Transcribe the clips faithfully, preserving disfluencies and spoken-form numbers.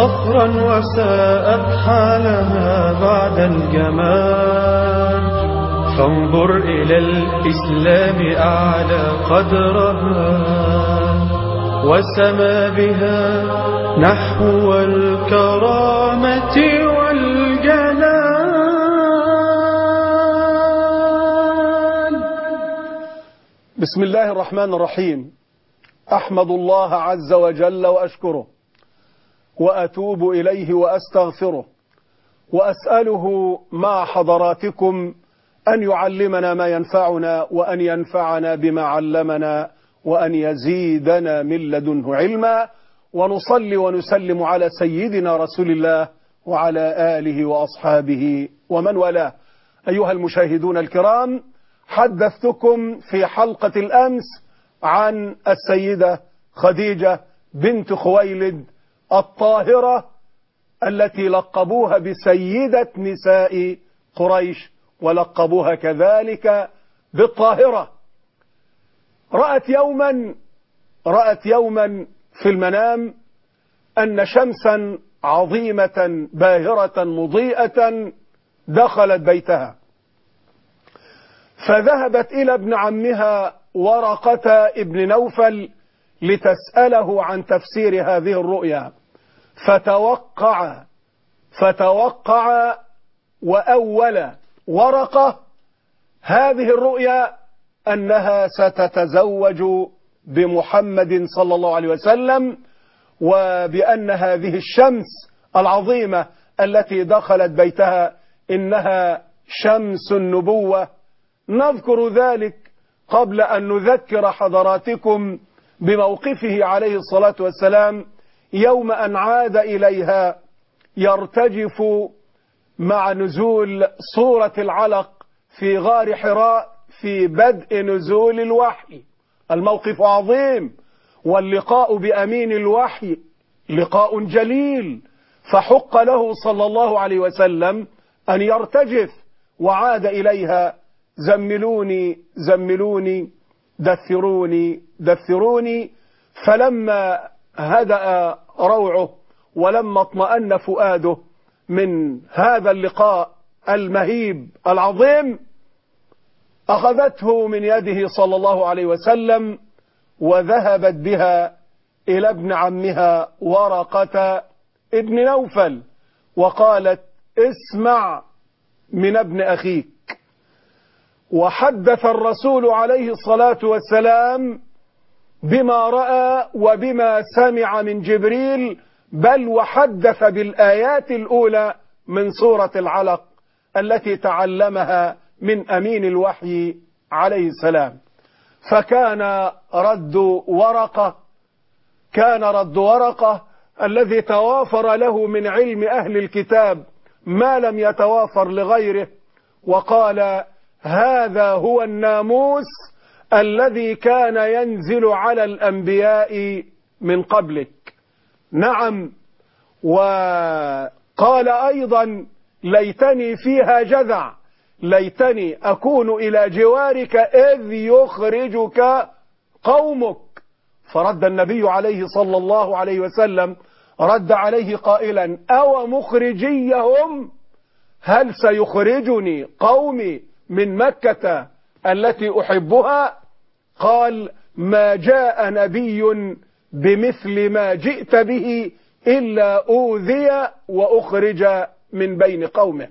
صفرا وساءت حالها بعد الجمال. فانظر إلى الإسلام أعلى قدرها وسما بها نحو الكرامة والجلال. بسم الله الرحمن الرحيم. أحمد الله عز وجل وأشكره وأتوب إليه وأستغفره وأسأله مع حضراتكم أن يعلمنا ما ينفعنا وأن ينفعنا بما علمنا وأن يزيدنا من لدنه علما. ونصلي ونسلم على سيدنا رسول الله وعلى آله وأصحابه ومن والاه. أيها المشاهدون الكرام، حدثتكم في حلقة الأمس عن السيدة خديجة بنت خويلد الطاهرة التي لقبوها بسيدة نساء قريش ولقبوها كذلك بالطاهرة. رأت يوما رأت يوما في المنام أن شمسا عظيمة باهرة مضيئة دخلت بيتها، فذهبت إلى ابن عمها ورقة ابن نوفل لتسأله عن تفسير هذه الرؤيا، فتوقع فتوقع وأول ورقة هذه الرؤيا أنها ستتزوج بمحمد صلى الله عليه وسلم، وبأن هذه الشمس العظيمة التي دخلت بيتها إنها شمس النبوة. نذكر ذلك قبل أن نذكر حضراتكم بموقفه عليه الصلاة والسلام يوم أن عاد إليها يرتجف مع نزول سورة العلق في غار حراء في بدء نزول الوحي. الموقف عظيم، واللقاء بأمين الوحي لقاء جليل، فحق له صلى الله عليه وسلم أن يرتجف. وعاد إليها: زملوني زملوني دثروني دثروني. فلما هدأ روعه ولما اطمأن فؤاده من هذا اللقاء المهيب العظيم، أخذته من يده صلى الله عليه وسلم وذهبت بها إلى ابن عمها ورقة ابن نوفل وقالت: اسمع من ابن أخيك. وحدث الرسول عليه الصلاة والسلام بما رأى وبما سمع من جبريل، بل وحدث بالآيات الأولى من سورة العلق التي تعلمها من أمين الوحي عليه السلام. فكان رد ورقة كان رد ورقة الذي توافر له من علم أهل الكتاب ما لم يتوافر لغيره، وقال: هذا هو الناموس الذي كان ينزل على الأنبياء من قبلك. نعم. وقال أيضا: ليتني فيها جذع، ليتني أكون إلى جوارك إذ يخرجك قومك. فرد النبي عليه صلى الله عليه وسلم رد عليه قائلا: أو مخرجيهم؟ هل سيخرجني قومي من مكة التي أحبها؟ قال: ما جاء نبي بمثل ما جئت به إلا أوذي وأخرج من بين قومه.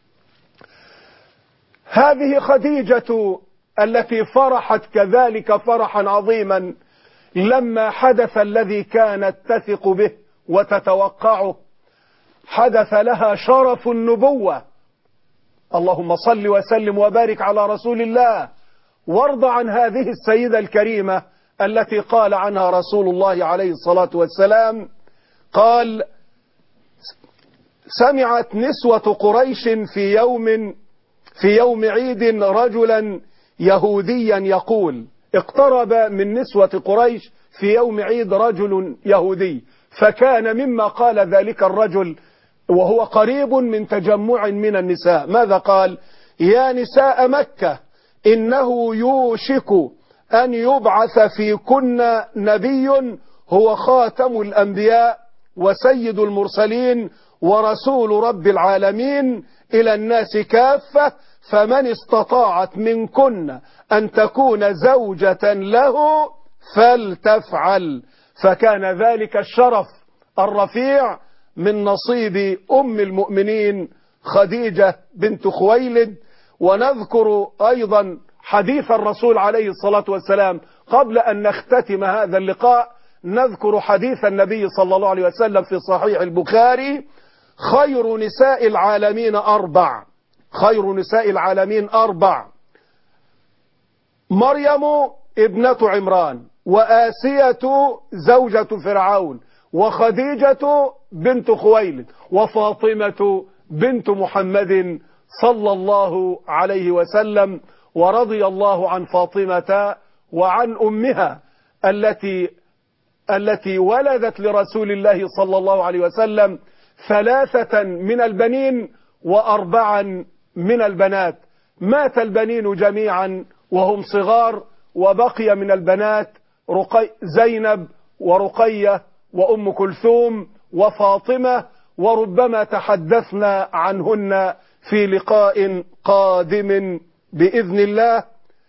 هذه خديجة التي فرحت كذلك فرحا عظيما لما حدث الذي كانت تثق به وتتوقعه. حدث لها شرف النبوة. اللهم صل وسلم وبارك على رسول الله، وارض عن هذه السيدة الكريمة التي قال عنها رسول الله عليه الصلاة والسلام، قال: سمعت نسوة قريش في يوم في يوم عيد رجلا يهوديا يقول. اقترب من نسوة قريش في يوم عيد رجل يهودي، فكان مما قال ذلك الرجل وهو قريب من تجمع من النساء. ماذا قال؟ يا نساء مكة، إنه يوشك أن يبعث فيكن نبي هو خاتم الأنبياء وسيد المرسلين ورسول رب العالمين إلى الناس كافة، فمن استطاعت منكن أن تكون زوجة له فلتفعل. فكان ذلك الشرف الرفيع من نصيب أم المؤمنين خديجة بنت خويلد. ونذكر أيضا حديث الرسول عليه الصلاة والسلام قبل أن نختتم هذا اللقاء. نذكر حديث النبي صلى الله عليه وسلم في صحيح البخاري: خير نساء العالمين أربع، خير نساء العالمين أربع: مريم ابنة عمران، وآسية زوجة فرعون، وخديجة بنت خويلد، وفاطمة بنت محمد صلى الله عليه وسلم. ورضي الله عن فاطمة وعن أمها التي التي ولدت لرسول الله صلى الله عليه وسلم ثلاثة من البنين وأربعا من البنات. مات البنين جميعا وهم صغار، وبقي من البنات رقي زينب ورقية وأم كلثوم وفاطمة، وربما تحدثنا عنهن في لقاء قادم بإذن الله.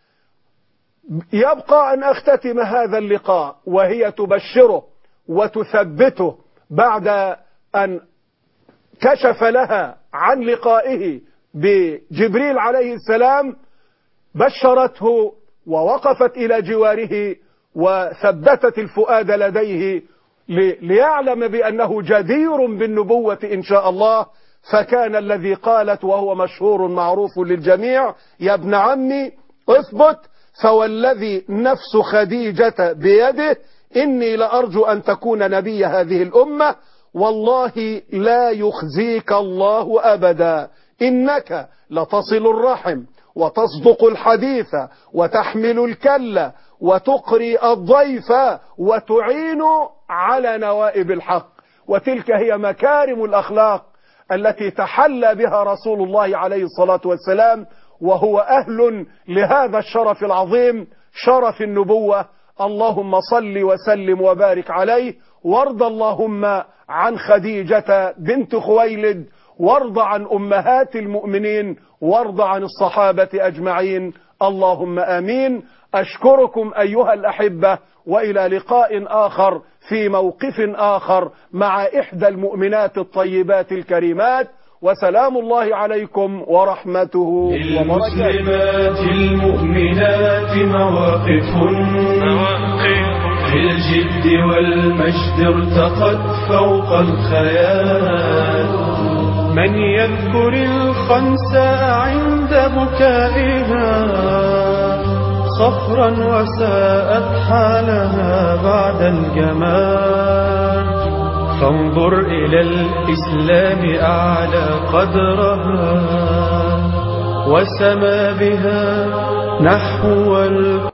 يبقى أن أختتم هذا اللقاء وهي تبشره وتثبته بعد أن كشف لها عن لقائه بجبريل عليه السلام، بشرته ووقفت إلى جواره وثبتت الفؤاد لديه ليعلم بأنه جدير بالنبوة إن شاء الله. فكان الذي قالت وهو مشهور معروف للجميع: يا ابن عمي اثبت، فوالذي نفس خديجة بيده إني لأرجو أن تكون نبي هذه الأمة، والله لا يخزيك الله أبدا، إنك لتصل الرحم وتصدق الحديث وتحمل الكلة وتقري الضيف وتعين على نوائب الحق. وتلك هي مكارم الأخلاق التي تحلى بها رسول الله عليه الصلاة والسلام، وهو أهل لهذا الشرف العظيم، شرف النبوة. اللهم صل وسلم وبارك عليه، وارض اللهم عن خديجة بنت خويلد، وارض عن أمهات المؤمنين، وارض عن الصحابة أجمعين، اللهم آمين. أشكركم أيها الأحبة، وإلى لقاء آخر في موقف آخر مع إحدى المؤمنات الطيبات الكريمات، وسلام الله عليكم ورحمته وبركاته. للمسلمات المؤمنات مواقف في الجد والمجد ارتقت فوق الخيال. من يذكر الخنساء عند بكائها صفرا وساءت حالها بعد الجمال. فانظر إلى الإسلام أعلى قدرها وسما بها نحو